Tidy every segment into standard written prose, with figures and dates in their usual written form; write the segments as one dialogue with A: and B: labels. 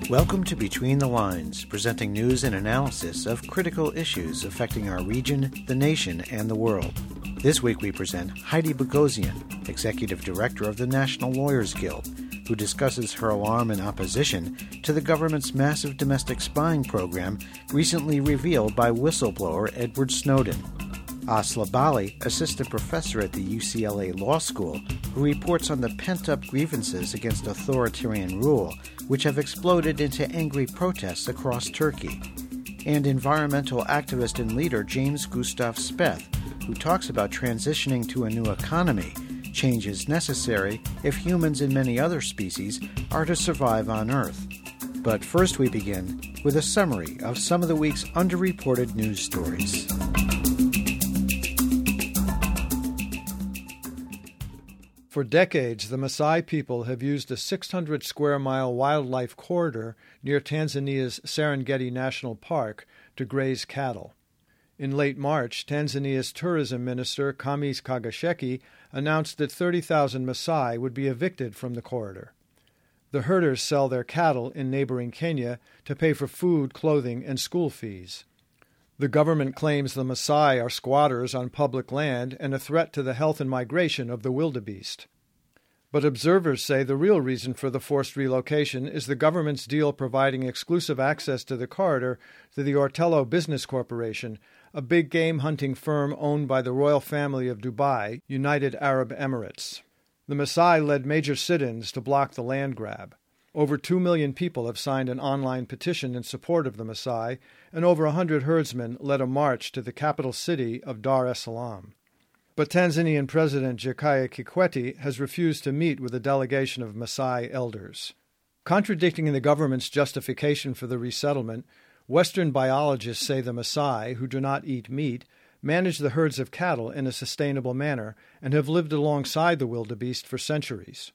A: Welcome to Between the Lines, presenting news and analysis of critical issues affecting our region, the nation, and the world. This week we present Heidi Boghossian, Executive Director of the National Lawyers Guild, who discusses her alarm and opposition to the government's massive domestic spying program recently revealed by whistleblower Edward Snowden. Asla Bali, assistant professor at the UCLA Law School, who reports on the pent-up grievances against authoritarian rule, which have exploded into angry protests across Turkey. And environmental activist and leader James Gustav Speth, who talks about transitioning to a new economy, changes necessary if humans and many other species are to survive on Earth. But first we begin with a summary of some of the week's underreported news stories.
B: For decades, the Maasai people have used a 600-square-mile wildlife corridor near Tanzania's Serengeti National Park to graze cattle. In late March, Tanzania's tourism minister, Khamis Kagasheki, announced that 30,000 Maasai would be evicted from the corridor. The herders sell their cattle in neighboring Kenya to pay for food, clothing, and school fees. The government claims the Maasai are squatters on public land and a threat to the health and migration of the wildebeest. But observers say the real reason for the forced relocation is the government's deal providing exclusive access to the corridor to the Ortello Business Corporation, a big game hunting firm owned by the royal family of Dubai, United Arab Emirates. The Maasai led major sit-ins to block the land grab. Over 2 million people have signed an online petition in support of the Maasai, and over 100 herdsmen led a march to the capital city of Dar es Salaam. But Tanzanian President Jakaya Kikwete has refused to meet with a delegation of Maasai elders. Contradicting the government's justification for the resettlement, Western biologists say the Maasai, who do not eat meat, manage the herds of cattle in a sustainable manner and have lived alongside the wildebeest for centuries.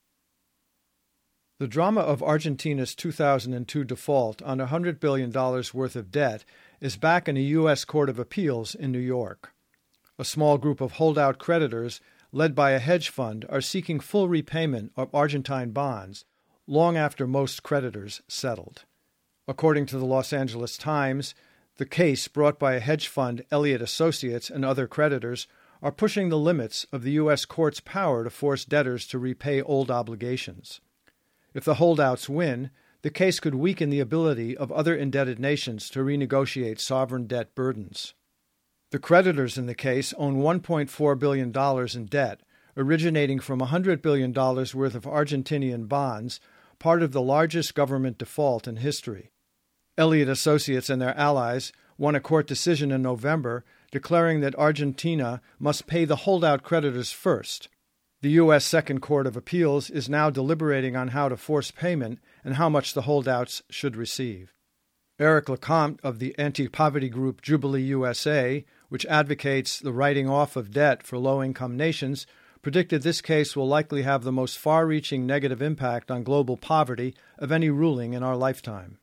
B: The drama of Argentina's 2002 default on $100 billion worth of debt is back in a U.S. Court of Appeals in New York. A small group of holdout creditors, led by a hedge fund, are seeking full repayment of Argentine bonds long after most creditors settled. According to the Los Angeles Times, the case brought by a hedge fund, Elliott Associates, and other creditors are pushing the limits of the U.S. court's power to force debtors to repay old obligations. If the holdouts win, the case could weaken the ability of other indebted nations to renegotiate sovereign debt burdens. The creditors in the case own $1.4 billion in debt, originating from $100 billion worth of Argentinian bonds, part of the largest government default in history. Elliott Associates and their allies won a court decision in November declaring that Argentina must pay the holdout creditors first. The U.S. Second Court of Appeals is now deliberating on how to force payment and how much the holdouts should receive. Eric Lecomte of the anti-poverty group Jubilee USA, which advocates the writing off of debt for low-income nations, predicted this case will likely have the most far-reaching negative impact on global poverty of any ruling in our lifetime.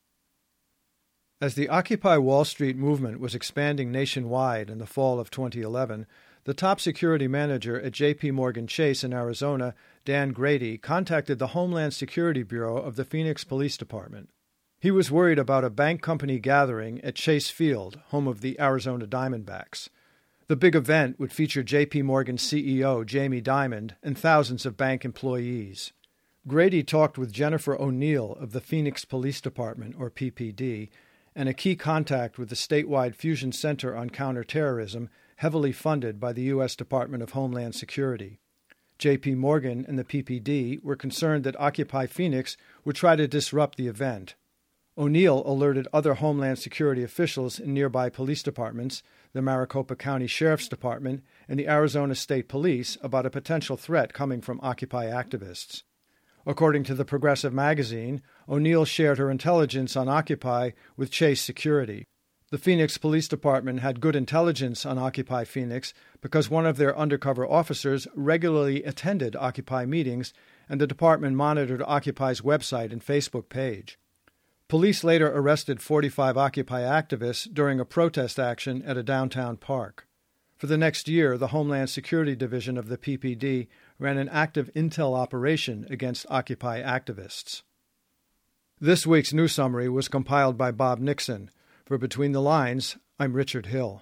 B: As the Occupy Wall Street movement was expanding nationwide in the fall of 2011, the top security manager at J.P. Morgan Chase in Arizona, Dan Grady, contacted the Homeland Security Bureau of the Phoenix Police Department. He was worried about a bank company gathering at Chase Field, home of the Arizona Diamondbacks. The big event would feature J.P. Morgan CEO Jamie Dimon and thousands of bank employees. Grady talked with Jennifer O'Neill of the Phoenix Police Department, or PPD, and a key contact with the statewide Fusion Center on Counterterrorism, heavily funded by the U.S. Department of Homeland Security. J.P. Morgan and the PPD were concerned that Occupy Phoenix would try to disrupt the event. O'Neill alerted other Homeland Security officials in nearby police departments, the Maricopa County Sheriff's Department, and the Arizona State Police about a potential threat coming from Occupy activists. According to the Progressive magazine, O'Neill shared her intelligence on Occupy with Chase Security. The Phoenix Police Department had good intelligence on Occupy Phoenix because one of their undercover officers regularly attended Occupy meetings, and the department monitored Occupy's website and Facebook page. Police later arrested 45 Occupy activists during a protest action at a downtown park. For the next year, the Homeland Security Division of the PPD ran an active intel operation against Occupy activists. This week's news summary was compiled by Bob Nixon. For Between the Lines, I'm Richard Hill.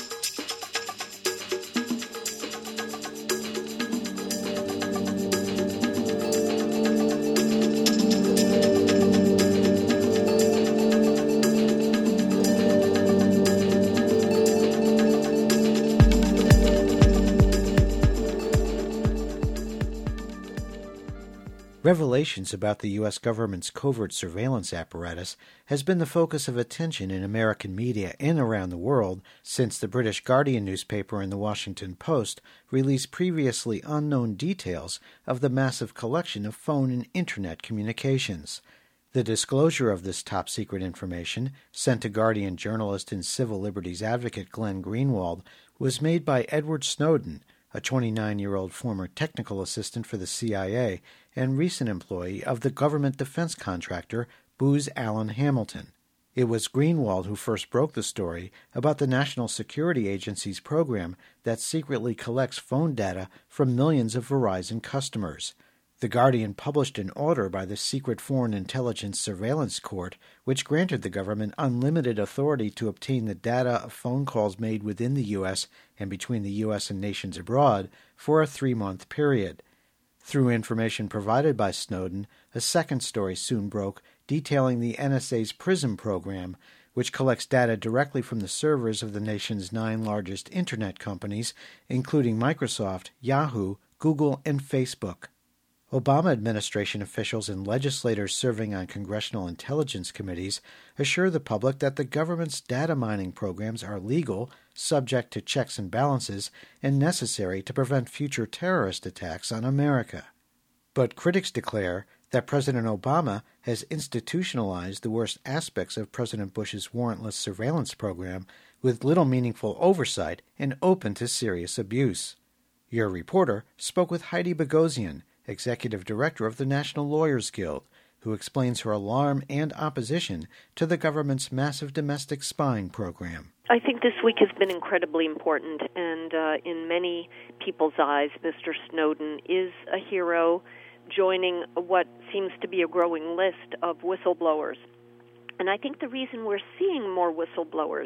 A: Revelations about the U.S. government's covert surveillance apparatus has been the focus of attention in American media and around the world since the British Guardian newspaper and the Washington Post released previously unknown details of the massive collection of phone and Internet communications. The disclosure of this top-secret information, sent to Guardian journalist and civil liberties advocate Glenn Greenwald, was made by Edward Snowden, a 29-year-old former technical assistant for the CIA and recent employee of the government defense contractor Booz Allen Hamilton. It was Greenwald who first broke the story about the National Security Agency's program that secretly collects phone data from millions of Verizon customers. The Guardian published an order by the Secret Foreign Intelligence Surveillance Court, which granted the government unlimited authority to obtain the data of phone calls made within the U.S. and between the U.S. and nations abroad for a 3-month period. Through information provided by Snowden, a second story soon broke detailing the NSA's PRISM program, which collects data directly from the servers of the nation's 9 largest Internet companies, including Microsoft, Yahoo, Google, and Facebook. Obama administration officials and legislators serving on congressional intelligence committees assure the public that the government's data mining programs are legal, subject to checks and balances, and necessary to prevent future terrorist attacks on America. But critics declare that President Obama has institutionalized the worst aspects of President Bush's warrantless surveillance program with little meaningful oversight and open to serious abuse. Your reporter spoke with Heidi Bogosian, Executive Director of the National Lawyers Guild, who explains her alarm and opposition to the government's massive domestic spying program.
C: I think this week has been incredibly important, and in many people's eyes, Mr. Snowden is a hero, joining what seems to be a growing list of whistleblowers. And I think the reason we're seeing more whistleblowers,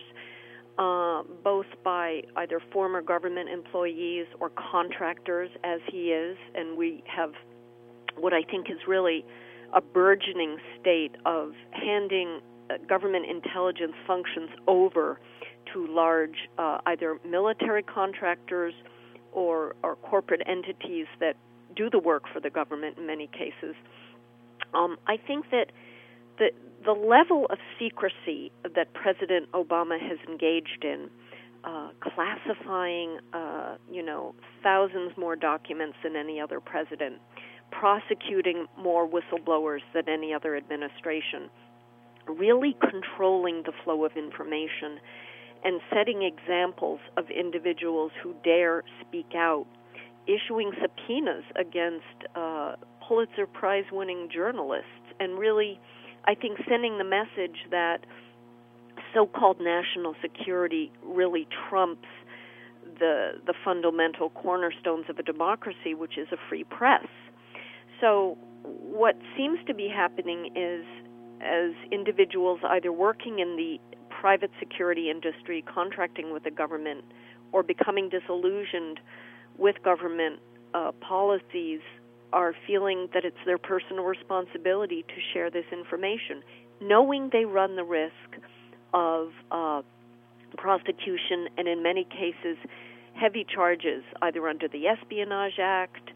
C: both by either former government employees or contractors, as he is, and we have what I think is really a burgeoning state of handing government intelligence functions over to large either military contractors or corporate entities that do the work for the government in many cases. I think that the level of secrecy that President Obama has engaged in, classifying, thousands more documents than any other president, prosecuting more whistleblowers than any other administration, really controlling the flow of information and setting examples of individuals who dare speak out, issuing subpoenas against Pulitzer Prize-winning journalists, and really, I think, sending the message that so-called national security really trumps the fundamental cornerstones of a democracy, which is a free press. So what seems to be happening is, as individuals either working in the private security industry, contracting with the government, or becoming disillusioned with government policies, are feeling that it's their personal responsibility to share this information, knowing they run the risk of prosecution and, in many cases, heavy charges, either under the Espionage Act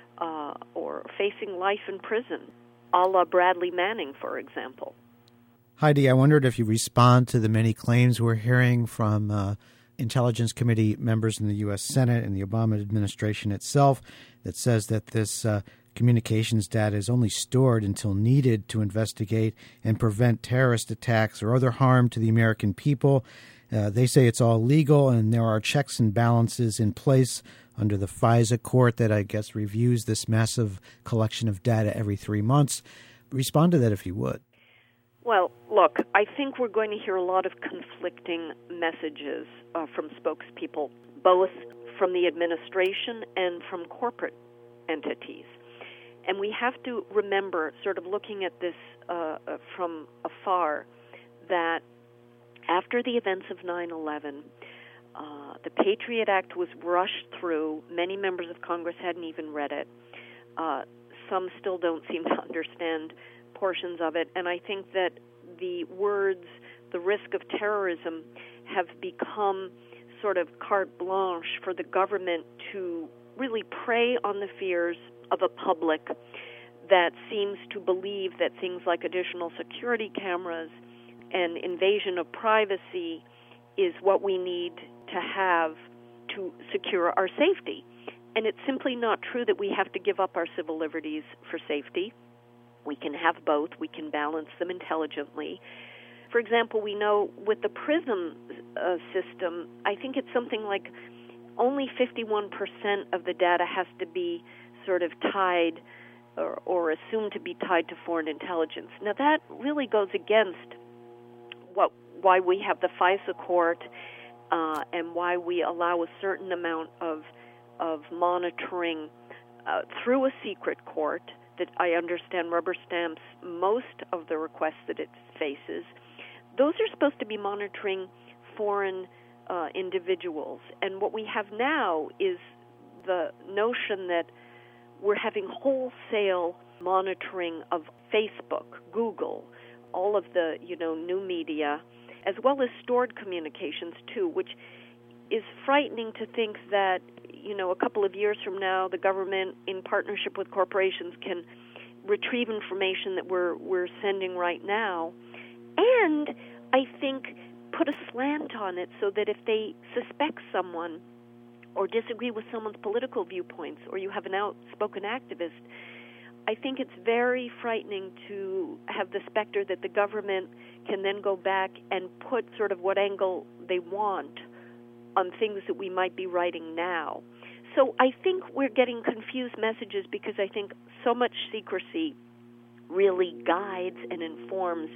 C: or facing life in prison, a la Bradley Manning, for example.
A: Heidi, I wondered if you respond to the many claims we're hearing from Intelligence Committee members in the U.S. Senate and the Obama administration itself that says that this communications data is only stored until needed to investigate and prevent terrorist attacks or other harm to the American people. They say it's all legal and there are checks and balances in place under the FISA court that I guess reviews this massive collection of data every 3 months. Respond to that if you would.
C: Well, look, I think we're going to hear a lot of conflicting messages from spokespeople, both from the administration and from corporate entities. And we have to remember, sort of looking at this from afar, that after the events of 9/11, the Patriot Act was rushed through. Many members of Congress hadn't even read it. Some still don't seem to understand portions of it. And I think that the words, the risk of terrorism, have become sort of carte blanche for the government to really prey on the fears of a public that seems to believe that things like additional security cameras and invasion of privacy is what we need to have to secure our safety. And it's simply not true that we have to give up our civil liberties for safety. We can have both. We can balance them intelligently. For example, we know with the PRISM system, I think it's something like only 51% of the data has to be sort of tied or assumed to be tied to foreign intelligence. Now, that really goes against why we have the FISA court and why we allow a certain amount of monitoring through a secret court that I understand rubber stamps most of the requests that it faces. Those are supposed to be monitoring foreign individuals. And what we have now is the notion that we're having wholesale monitoring of Facebook, Google, all of the, new media, as well as stored communications too, which is frightening to think that, a couple of years from now, the government, in partnership with corporations, can retrieve information that we're sending right now, and I think put a slant on it so that if they suspect someone or disagree with someone's political viewpoints, or you have an outspoken activist, I think it's very frightening to have the specter that the government can then go back and put sort of what angle they want on things that we might be writing now. So I think we're getting confused messages because I think so much secrecy really guides and informs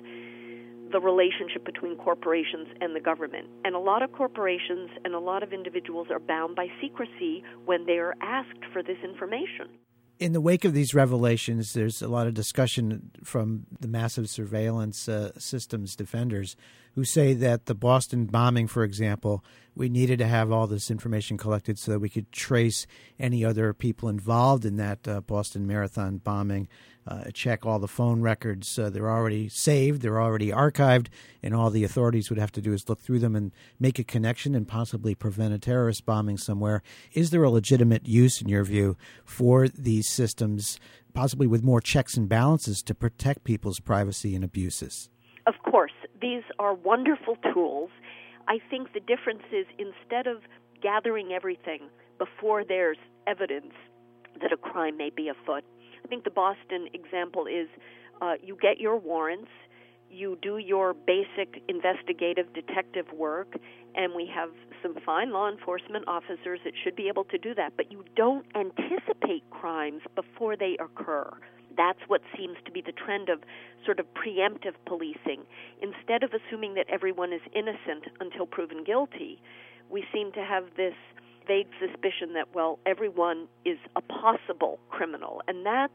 C: the relationship between corporations and the government. And a lot of corporations and a lot of individuals are bound by secrecy when they are asked for this information.
A: In the wake of these revelations, there's a lot of discussion from the massive surveillance systems defenders who say that the Boston bombing, for example, we needed to have all this information collected so that we could trace any other people involved in that Boston Marathon bombing, check all the phone records. They're already saved, they're already archived, and all the authorities would have to do is look through them and make a connection and possibly prevent a terrorist bombing somewhere. Is there a legitimate use, in your view, for these systems, possibly with more checks and balances to protect people's privacy and abuses?
C: Of course. These are wonderful tools. I think the difference is instead of gathering everything before there's evidence that a crime may be afoot, I think the Boston example is you get your warrants, you do your basic investigative detective work, and we have some fine law enforcement officers that should be able to do that, but you don't anticipate crimes before they occur. That's what seems to be the trend of sort of preemptive policing. Instead of assuming that everyone is innocent until proven guilty, we seem to have this vague suspicion that, everyone is a possible criminal. And that's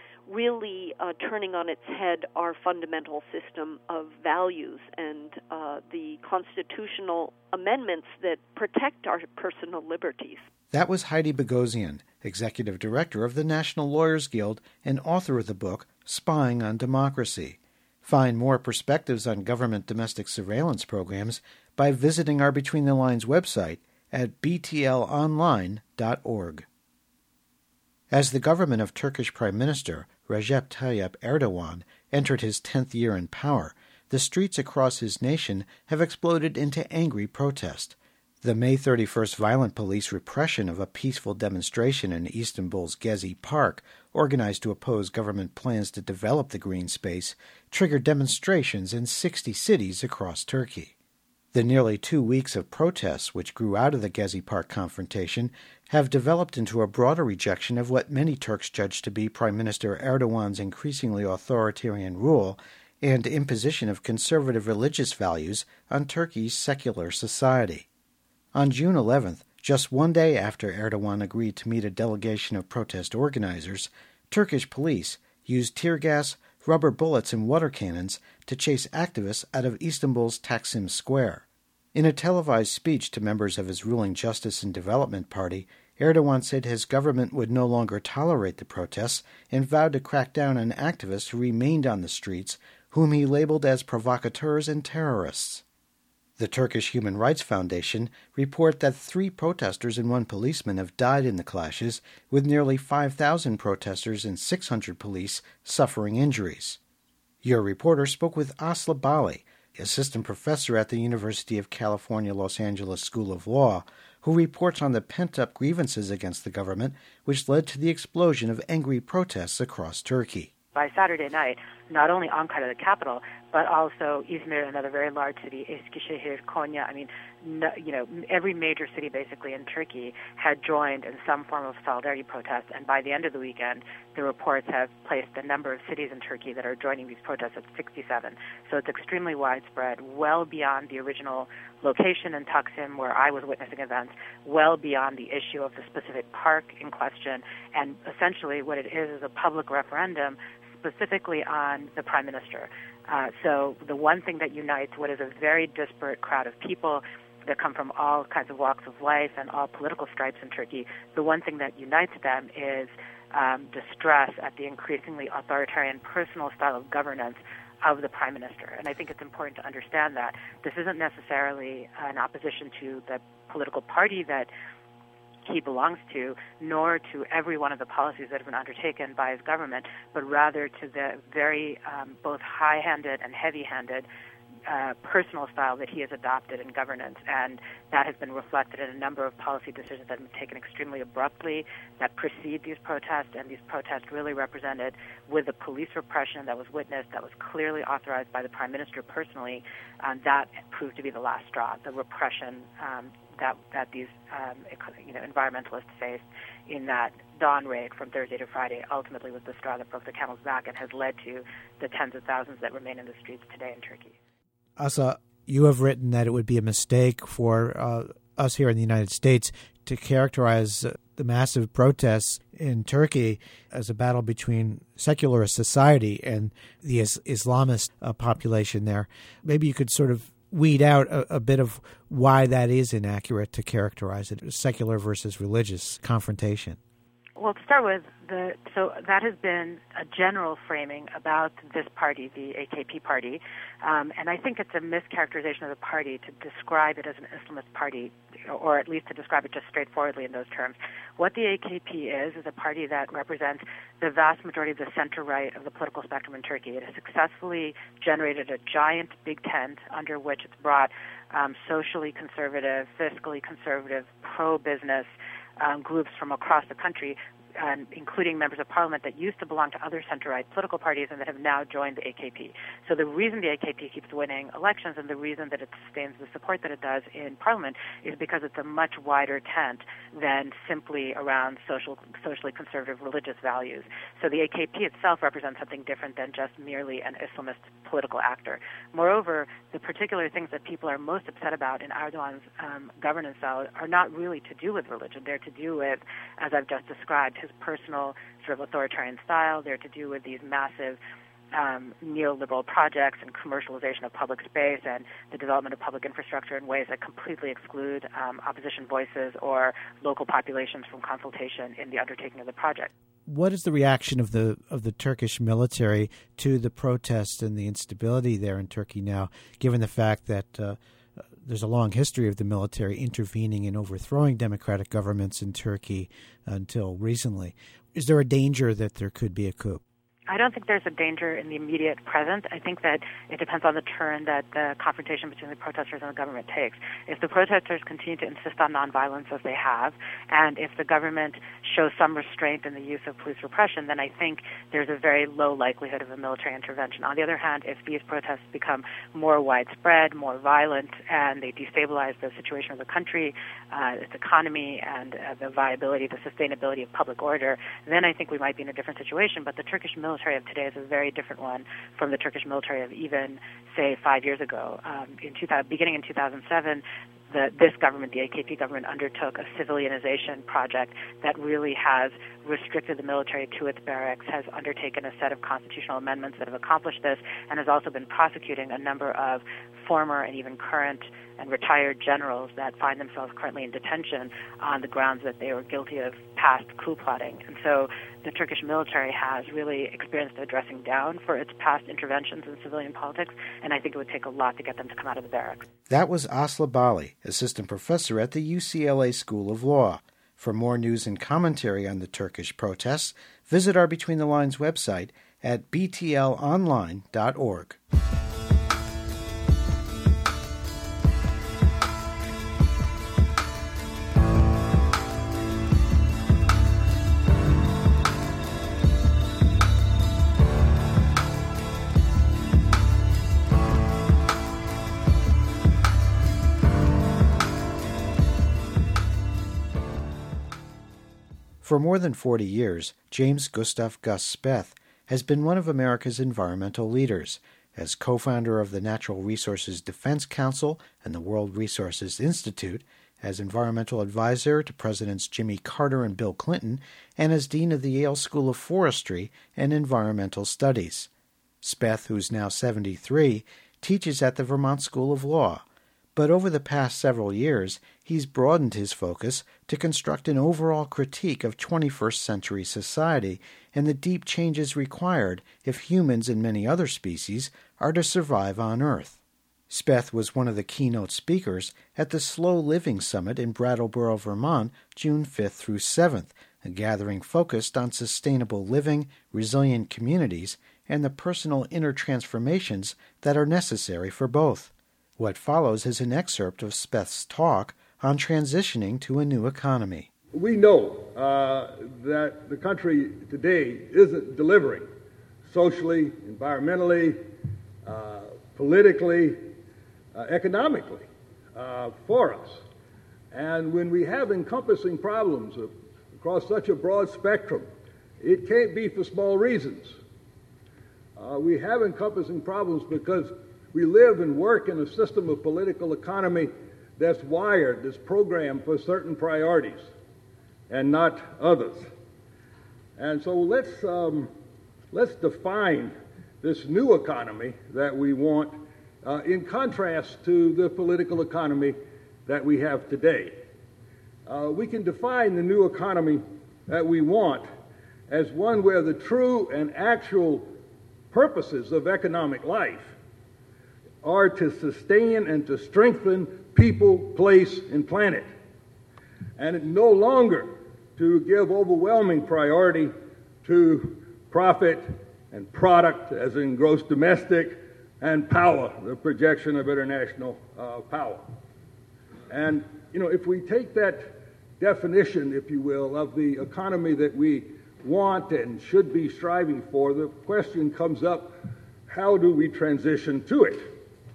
C: really turning on its head our fundamental system of values and the constitutional amendments that protect our personal liberties.
A: That was Heidi Boghossian, Executive Director of the National Lawyers Guild and author of the book Spying on Democracy. Find more perspectives on government domestic surveillance programs by visiting our Between the Lines website at btlonline.org. As the government of Turkish Prime Minister Recep Tayyip Erdogan entered his 10th year in power, the streets across his nation have exploded into angry protest. The May 31st violent police repression of a peaceful demonstration in Istanbul's Gezi Park, organized to oppose government plans to develop the green space, triggered demonstrations in 60 cities across Turkey. The nearly 2 weeks of protests which grew out of the Gezi Park confrontation have developed into a broader rejection of what many Turks judge to be Prime Minister Erdogan's increasingly authoritarian rule and imposition of conservative religious values on Turkey's secular society. On June 11th, just one day after Erdogan agreed to meet a delegation of protest organizers, Turkish police used tear gas, rubber bullets, and water cannons to chase activists out of Istanbul's Taksim Square. In a televised speech to members of his ruling Justice and Development Party, Erdogan said his government would no longer tolerate the protests and vowed to crack down on activists who remained on the streets, whom he labeled as provocateurs and terrorists. The Turkish Human Rights Foundation report that 3 protesters and 1 policeman have died in the clashes, with nearly 5,000 protesters and 600 police suffering injuries. Your reporter spoke with Asli Bali, assistant professor at the University of California, Los Angeles School of Law, who reports on the pent-up grievances against the government, which led to the explosion of angry protests across Turkey.
D: By Saturday night, not only Ankara, the capital, but also Izmir, another very large city, Eskişehir, Konya, every major city basically in Turkey had joined in some form of solidarity protest, and by the end of the weekend, the reports have placed the number of cities in Turkey that are joining these protests at 67. So it's extremely widespread, well beyond the original location in Taksim where I was witnessing events, well beyond the issue of the specific park in question, and essentially what it is a public referendum specifically on the Prime Minister. So the one thing that unites what is a very disparate crowd of people that come from all kinds of walks of life and all political stripes in Turkey, the one thing that unites them is distress at the increasingly authoritarian personal style of governance of the Prime Minister. And I think it's important to understand that this isn't necessarily an opposition to the political party that he belongs to, nor to every one of the policies that have been undertaken by his government, but rather to the very both high-handed and heavy-handed personal style that he has adopted in governance. And that has been reflected in a number of policy decisions that have been taken extremely abruptly that precede these protests, and these protests really represented with the police repression that was witnessed, that was clearly authorized by the Prime Minister personally, that proved to be the last straw, the repression that these environmentalists faced in that dawn raid from Thursday to Friday ultimately was the straw that broke the camel's back and has led to the tens of thousands that remain in the streets today in Turkey.
A: Asa, you have written that it would be a mistake for us here in the United States to characterize the massive protests in Turkey as a battle between secularist society and the Islamist population there. Maybe you could sort of weed out a bit of why that is inaccurate to characterize it as secular versus religious confrontation.
D: Well, to start with, so that has been a general framing about this party, the AKP party, and I think it's a mischaracterization of the party to describe it as an Islamist party, or at least to describe it just straightforwardly in those terms. What the AKP is a party that represents the vast majority of the center-right of the political spectrum in Turkey. It has successfully generated a giant big tent under which it's brought socially conservative, fiscally conservative, pro-business groups from across the country, including members of parliament that used to belong to other center-right political parties and that have now joined the AKP. So the reason the AKP keeps winning elections and the reason that it sustains the support that it does in parliament is because it's a much wider tent than simply around socially conservative religious values. So the AKP itself represents something different than just merely an Islamist political actor. Moreover, the particular things that people are most upset about in Erdogan's governance style are not really to do with religion. They're to do with, as I've just described, his personal sort of authoritarian style. They're to do with these massive neoliberal projects and commercialization of public space and the development of public infrastructure in ways that completely exclude opposition voices or local populations from consultation in the undertaking of the project.
A: What is the reaction of the Turkish military to the protests and the instability there in Turkey now, given the fact that there's a long history of the military intervening and overthrowing democratic governments in Turkey until recently? Is there a danger that there could be a coup?
D: I don't think there's a danger in the immediate present. I think that it depends on the turn that the confrontation between the protesters and the government takes. If the protesters continue to insist on nonviolence as they have, and if the government shows some restraint in the use of police repression, then I think there's a very low likelihood of a military intervention. On the other hand, if these protests become more widespread, more violent, and they destabilize the situation of the country, its economy, and the viability, the sustainability of public order, then I think we might be in a different situation. But the Turkish military of today is a very different one from the Turkish military of even, say, 5 years ago. Beginning in 2007, this government, the AKP government, undertook a civilianization project that really has restricted the military to its barracks, has undertaken a set of constitutional amendments that have accomplished this, and has also been prosecuting a number of former and even current and retired generals that find themselves currently in detention on the grounds that they were guilty of past coup plotting. And so the Turkish military has really experienced a dressing down for its past interventions in civilian politics, and I think it would take a lot to get them to come out of the barracks.
A: That was Aslı Bali, assistant professor at the UCLA School of Law. For more news and commentary on the Turkish protests, visit our Between the Lines website at btlonline.org. For more than 40 years, James Gustav Gus Speth has been one of America's environmental leaders. As co-founder of the Natural Resources Defense Council and the World Resources Institute, as environmental advisor to Presidents Jimmy Carter and Bill Clinton, and as dean of the Yale School of Forestry and Environmental Studies. Speth, who's now 73, teaches at the Vermont School of Law. But over the past several years, he's broadened his focus to construct an overall critique of 21st century society and the deep changes required if humans and many other species are to survive on Earth. Speth was one of the keynote speakers at the Slow Living Summit in Brattleboro, Vermont, June 5th through 7th, a gathering focused on sustainable living, resilient communities, and the personal inner transformations that are necessary for both. What follows is an excerpt of Speth's talk on transitioning to a new economy.
E: We know that the country today isn't delivering socially, environmentally, politically, economically for us. And when we have encompassing problems across such a broad spectrum, it can't be for small reasons. We have encompassing problems because we live and work in a system of political economy that's wired, that's programmed for certain priorities and not others. And so let's define this new economy that we want in contrast to the political economy that we have today. We can define the new economy that we want as one where the true and actual purposes of economic life are to sustain and to strengthen people, place, and planet. And no longer to give overwhelming priority to profit and product, as in gross domestic, and power, the projection of international power. And, if we take that definition, if you will, of the economy that we want and should be striving for, the question comes up, how do we transition to it?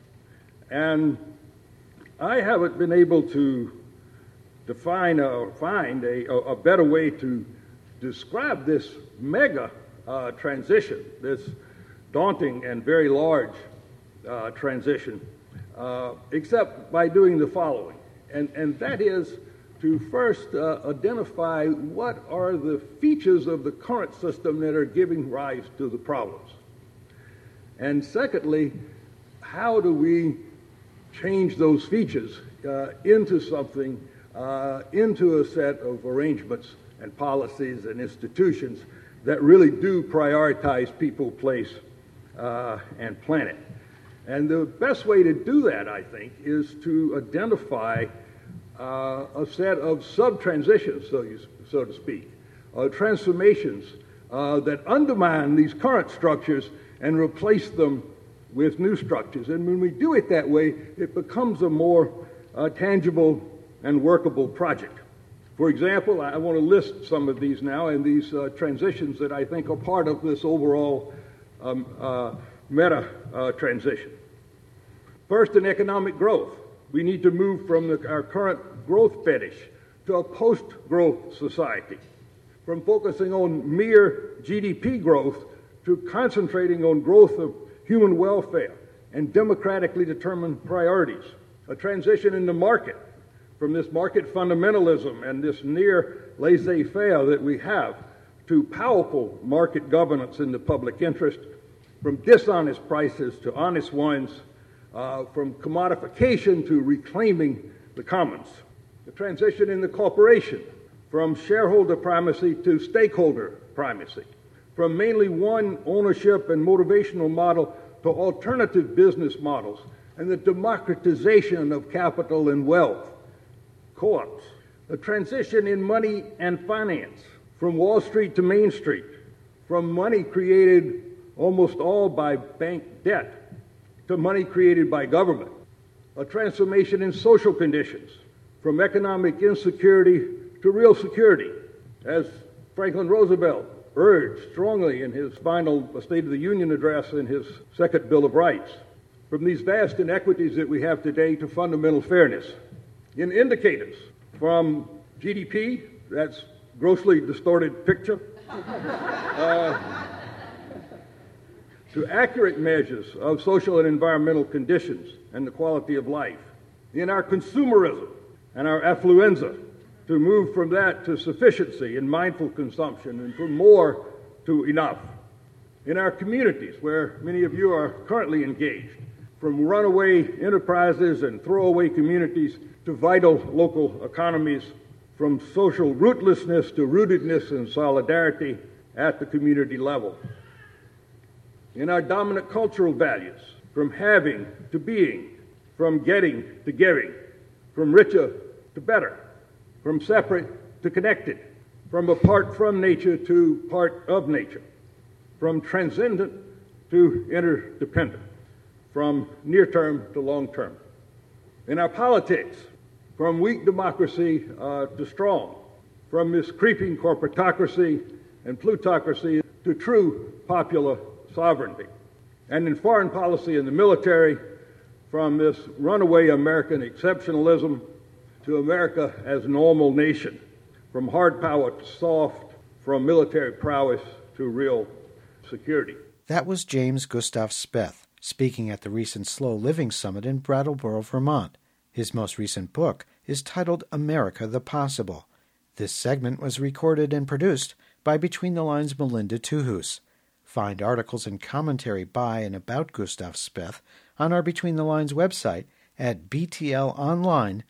E: And I haven't been able to define or find a better way to describe this mega transition, this daunting and very large transition, except by doing the following. And that is to first identify what are the features of the current system that are giving rise to the problems. And secondly, how do we change those features into something, into a set of arrangements and policies and institutions that really do prioritize people, place, and planet. And the best way to do that, I think, is to identify a set of sub-transitions, so to speak, transformations that undermine these current structures and replace them with new structures. And when we do it that way, it becomes a more tangible and workable project. For example, I want to list some of these now, and these transitions that I think are part of this overall meta transition. First, in economic growth. We need to move from our current growth fetish to a post-growth society, from focusing on mere GDP growth to concentrating on growth of human welfare and democratically determined priorities, a transition in the market from this market fundamentalism and this near laissez-faire that we have to powerful market governance in the public interest, from dishonest prices to honest ones, from commodification to reclaiming the commons. The transition in the corporation, from shareholder primacy to stakeholder primacy, from mainly one ownership and motivational model to alternative business models, and the democratization of capital and wealth, co-ops. The transition in money and finance, from Wall Street to Main Street, from money created almost all by bank debt to money created by government. A transformation in social conditions, from economic insecurity to real security, as Franklin Roosevelt urged strongly in his final State of the Union address in his second Bill of Rights. From these vast inequities that we have today to fundamental fairness. In indicators, from GDP, that's grossly distorted picture, to accurate measures of social and environmental conditions and the quality of life. In our consumerism and our affluenza, to move from that to sufficiency and mindful consumption, and from more to enough. In our communities, where many of you are currently engaged, from runaway enterprises and throwaway communities to vital local economies, from social rootlessness to rootedness and solidarity at the community level. In our dominant cultural values, from having to being, from getting to giving, from richer to better, from separate to connected, from apart from nature to part of nature, from transcendent to interdependent, from near-term to long-term. In our politics, from weak democracy to strong, from this creeping corporatocracy and plutocracy to true popular sovereignty. And in foreign policy and the military, from this runaway American exceptionalism to America as normal nation, from hard power to soft, from military prowess to real security.
A: That was James Gustav Speth, speaking at the recent Slow Living Summit in Brattleboro, Vermont. His most recent book is titled America the Possible. This segment was recorded and produced by Between the Lines' Melinda Tuhus. Find articles and commentary by and about Gustav Speth on our Between the Lines website at btlonline.org.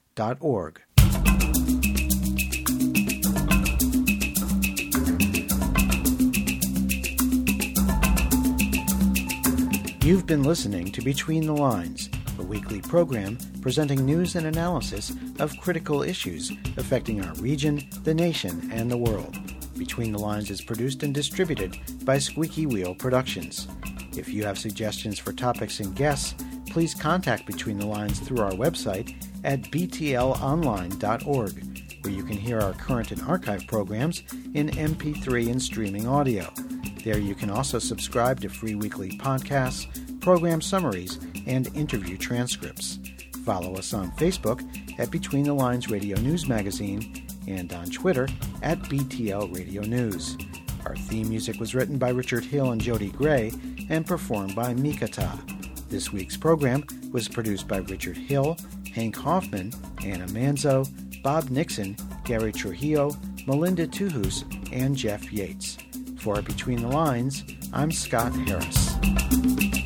A: You've been listening to Between the Lines, a weekly program presenting news and analysis of critical issues affecting our region, the nation, and the world. Between the Lines is produced and distributed by Squeaky Wheel Productions. If you have suggestions for topics and guests, please contact Between the Lines through our website at btlonline.org, where you can hear our current and archive programs in MP3 and streaming audio. There you can also subscribe to free weekly podcasts, program summaries, and interview transcripts. Follow us on Facebook at Between the Lines Radio News Magazine and on Twitter at BTL Radio News. Our theme music was written by Richard Hill and Jody Gray and performed by Mikata. This week's program was produced by Richard Hill, Hank Hoffman, Anna Manzo, Bob Nixon, Gary Trujillo, Melinda Tuhus, and Jeff Yates. For Between the Lines, I'm Scott Harris.